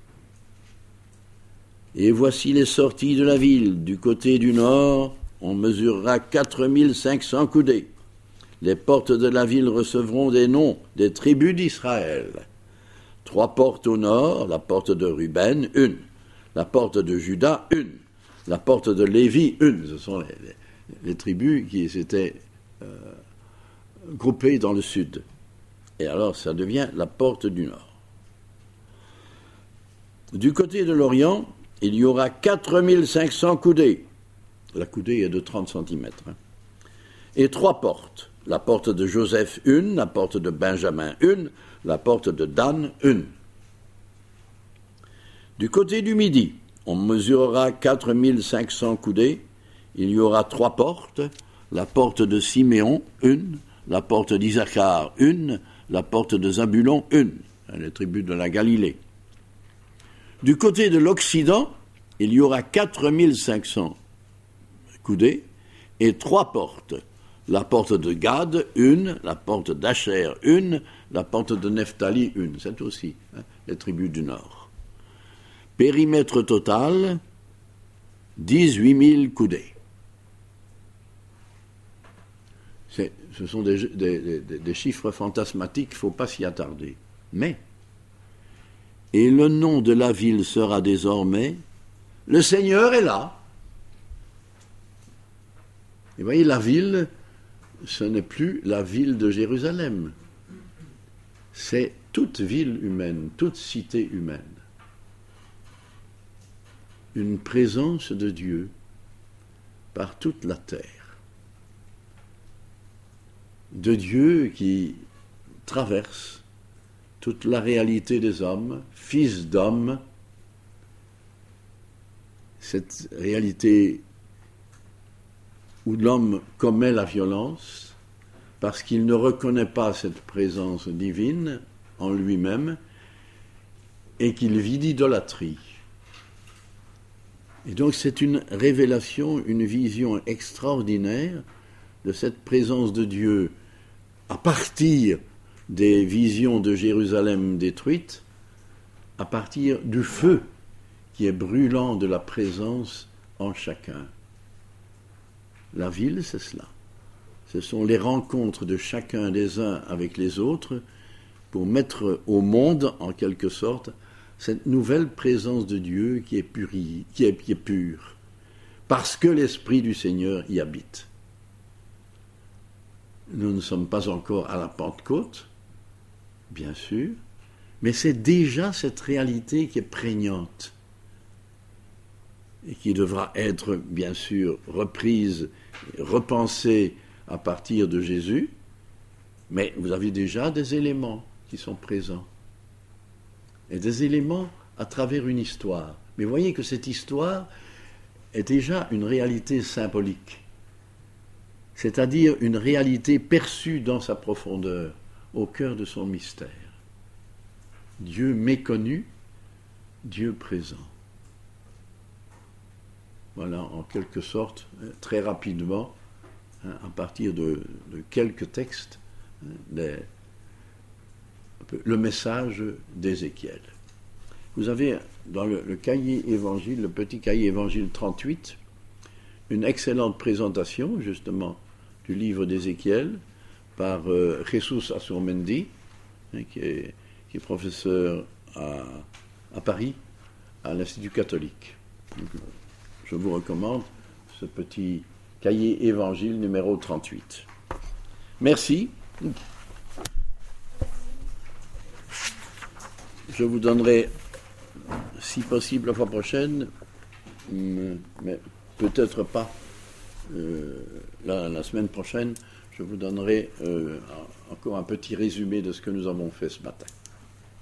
Speaker 1: Et voici les sorties de la ville. Du côté du nord, on mesurera 4500 coudées. Les portes de la ville recevront des noms des tribus d'Israël. 3 portes au nord, la porte de Ruben, 1. La porte de Juda, 1. La porte de Lévi, 1. Ce sont les tribus qui s'étaient groupées dans le sud. Et alors, ça devient la porte du nord. Du côté de l'Orient, il y aura 4500 coudées. La coudée est de 30 cm. Et 3 portes. La porte de Joseph, 1. La porte de Benjamin, 1. La porte de Dan, 1. Du côté du midi, on mesurera 4500 coudées. Il y aura 3 portes. La porte de Siméon, 1. La porte d'Isachar, 1. La porte de Zabulon, 1. Les tribus de la Galilée. Du côté de l'Occident, il y aura 4500 coudées et 3 portes. La porte de Gad, 1. La porte d'Acher, 1. La porte de Nephtali, 1. C'est aussi les tribus du Nord. Périmètre total, 18 000 coudées. Ce sont des chiffres fantasmatiques, il ne faut pas s'y attarder. Mais, et le nom de la ville sera désormais, le Seigneur est là. Et vous voyez, la ville, ce n'est plus la ville de Jérusalem. C'est toute ville humaine, toute cité humaine. Une présence de Dieu par toute la terre. De Dieu qui traverse toute la réalité des hommes, fils d'homme, cette réalité où l'homme commet la violence parce qu'il ne reconnaît pas cette présence divine en lui-même et qu'il vit d'idolâtrie. Et donc c'est une révélation, une vision extraordinaire de cette présence de Dieu à partir des visions de Jérusalem détruite, à partir du feu qui est brûlant de la présence en chacun. La ville, c'est cela. Ce sont les rencontres de chacun des uns avec les autres pour mettre au monde, en quelque sorte, cette nouvelle présence de Dieu qui est pure, parce que l'Esprit du Seigneur y habite. Nous ne sommes pas encore à la Pentecôte, bien sûr, mais c'est déjà cette réalité qui est prégnante et qui devra être, bien sûr, reprise, repensée à partir de Jésus, mais vous avez déjà des éléments qui sont présents, et des éléments à travers une histoire. Mais voyez que cette histoire est déjà une réalité symbolique, c'est-à-dire une réalité perçue dans sa profondeur, au cœur de son mystère. Dieu méconnu, Dieu présent. Voilà, en quelque sorte, très rapidement, à partir de quelques textes, le message d'Ézéchiel. Vous avez dans le cahier évangile, le petit cahier évangile 38, une excellente présentation, justement, du livre d'Ézéchiel par Jesus Azurmendi, qui est professeur à Paris, à l'Institut catholique. Donc, je vous recommande ce petit cahier évangile numéro 38. Merci. Je vous donnerai, si possible, la fois prochaine, mais peut-être pas la semaine prochaine, je vous donnerai encore un petit résumé de ce que nous avons fait ce matin.